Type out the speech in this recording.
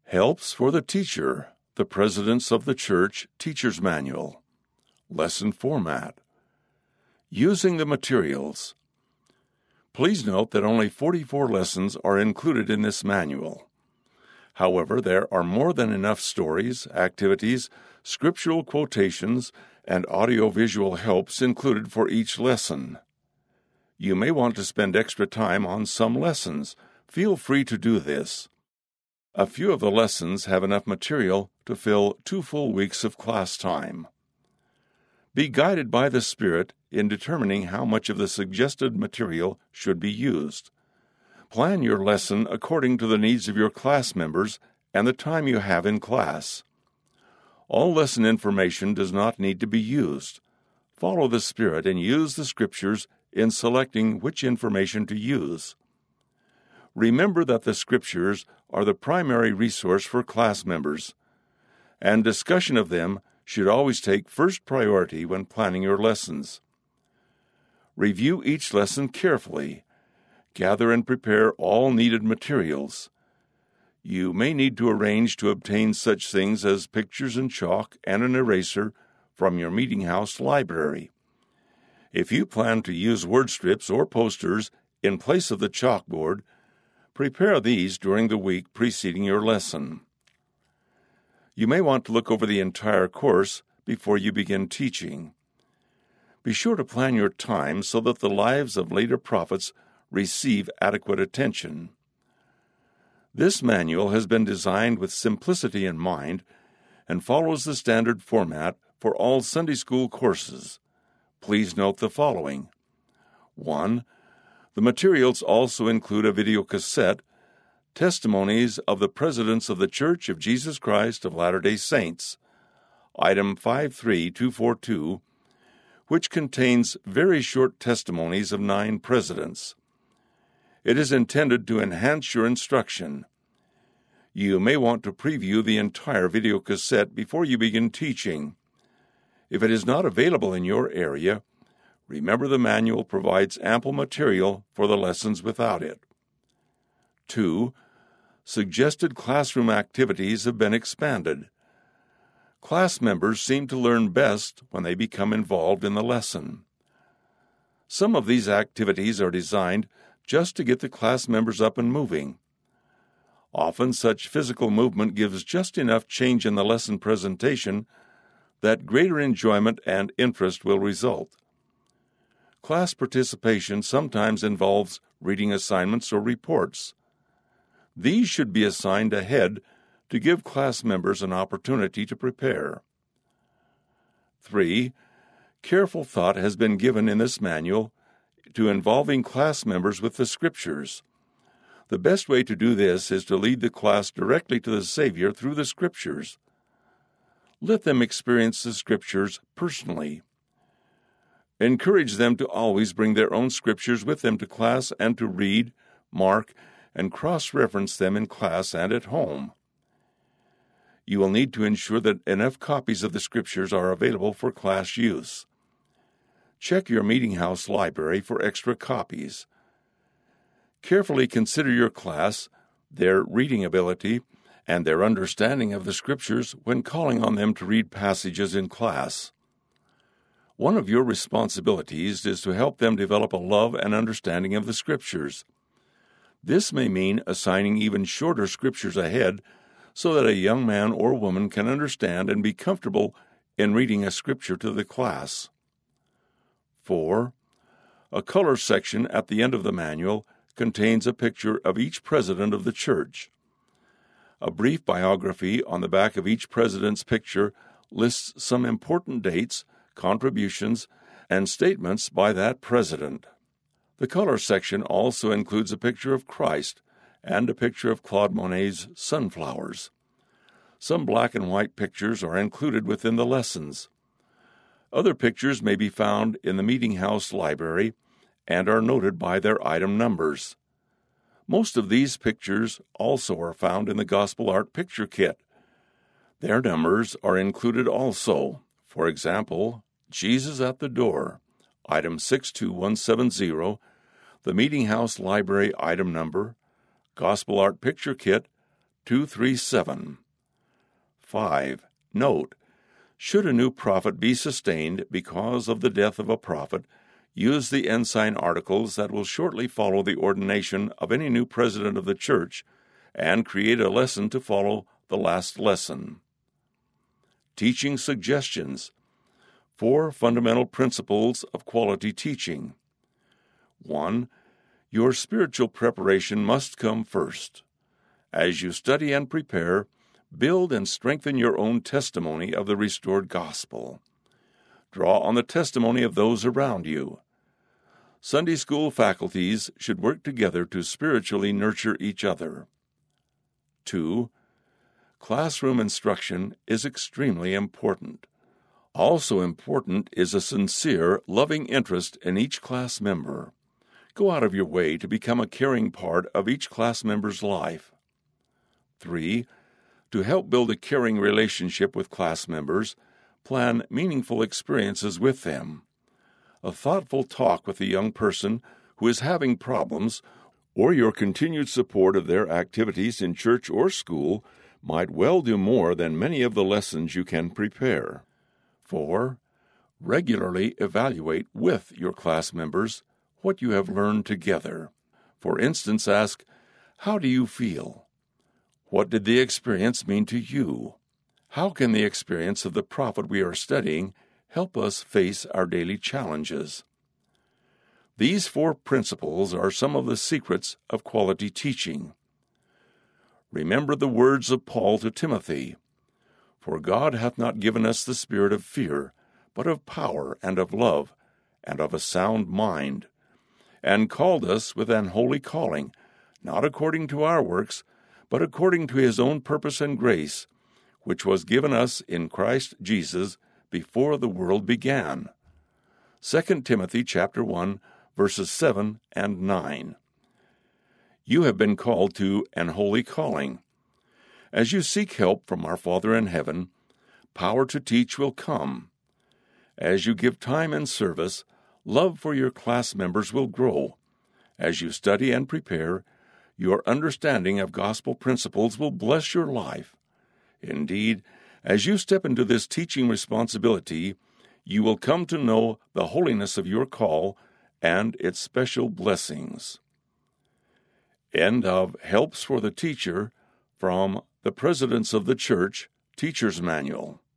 Helps for the Teacher, the Presidents of the Church Teacher's Manual. Lesson Format. Using the materials. Please note that only 44 lessons are included in this manual. However, there are more than enough stories, activities, scriptural quotations, and audiovisual helps included for each lesson. You may want to spend extra time on some lessons. Feel free to do this. A few of the lessons have enough material to fill 2 full weeks of class time. Be guided by the Spirit in determining how much of the suggested material should be used. Plan your lesson according to the needs of your class members and the time you have in class. All lesson information does not need to be used. Follow the Spirit and use the Scriptures in selecting which information to use. Remember that the Scriptures are the primary resource for class members, and discussion of them should always take first priority when planning your lessons. Review each lesson carefully. Gather and prepare all needed materials. You may need to arrange to obtain such things as pictures and chalk and an eraser from your meeting house library. If you plan to use word strips or posters in place of the chalkboard, prepare these during the week preceding your lesson. You may want to look over the entire course before you begin teaching. Be sure to plan your time so that the lives of later prophets receive adequate attention. This manual has been designed with simplicity in mind and follows the standard format for all Sunday school courses. Please note the following. 1. The materials also include a video cassette, Testimonies of the Presidents of the Church of Jesus Christ of Latter-day Saints, item 53242, which contains very short testimonies of 9 presidents. It is intended to enhance your instruction. You may want to preview the entire video cassette before you begin teaching. If it is not available in your area, remember the manual provides ample material for the lessons without it. 2. Suggested classroom activities have been expanded. Class members seem to learn best when they become involved in the lesson. Some of these activities are designed just to get the class members up and moving. Often such physical movement gives just enough change in the lesson presentation that greater enjoyment and interest will result. Class participation sometimes involves reading assignments or reports. These should be assigned ahead to give class members an opportunity to prepare. 3. Careful thought has been given in this manual to involving class members with the Scriptures. The best way to do this is to lead the class directly to the Savior through the Scriptures. Let them experience the Scriptures personally. Encourage them to always bring their own Scriptures with them to class and to read, mark, and cross-reference them in class and at home. You will need to ensure that enough copies of the Scriptures are available for class use. Check your meeting house library for extra copies. Carefully consider your class, their reading ability, and their understanding of the Scriptures when calling on them to read passages in class. One of your responsibilities is to help them develop a love and understanding of the Scriptures. This may mean assigning even shorter Scriptures ahead so that a young man or woman can understand and be comfortable in reading a Scripture to the class. 4. A color section at the end of the manual contains a picture of each president of the church. A brief biography on the back of each president's picture lists some important dates, contributions, and statements by that president. The color section also includes a picture of Christ and a picture of Claude Monet's sunflowers. Some black and white pictures are included within the lessons. Other pictures may be found in the meeting house library and are noted by their item numbers. Most of these pictures also are found in the Gospel Art Picture Kit. Their numbers are included also. For example, Jesus at the Door, item 62170, the Meeting House Library item number, Gospel Art Picture Kit, 237. 5. Note: should a new prophet be sustained because of the death of a prophet, use the ensign articles that will shortly follow the ordination of any new president of the church, and create a lesson to follow the last lesson. Teaching suggestions. 4 fundamental principles of quality teaching. 1. Your spiritual preparation must come first. As you study and prepare, build and strengthen your own testimony of the restored gospel. Draw on the testimony of those around you. Sunday school faculties should work together to spiritually nurture each other. 2. Classroom instruction is extremely important. Also important is a sincere, loving interest in each class member. Go out of your way to become a caring part of each class member's life. 3. To help build a caring relationship with class members, plan meaningful experiences with them. A thoughtful talk with a young person who is having problems, or your continued support of their activities in church or school, might well do more than many of the lessons you can prepare. 4. Regularly evaluate with your class members what you have learned together. For instance, ask, "How do you feel? What did the experience mean to you? How can the experience of the prophet we are studying help us face our daily challenges?" These 4 principles are some of the secrets of quality teaching. Remember the words of Paul to Timothy, "For God hath not given us the spirit of fear, but of power and of love, and of a sound mind, and called us with an holy calling, not according to our works, but according to his own purpose and grace, which was given us in Christ Jesus before the world began." 2 Timothy chapter 1, verses 7 and 9. You have been called to an holy calling. As you seek help from our Father in heaven, power to teach will come. As you give time and service, love for your class members will grow. As you study and prepare, your understanding of gospel principles will bless your life. Indeed, as you step into this teaching responsibility, you will come to know the holiness of your call and its special blessings. End of Helps for the Teacher from the Presidents of the Church Teacher's Manual.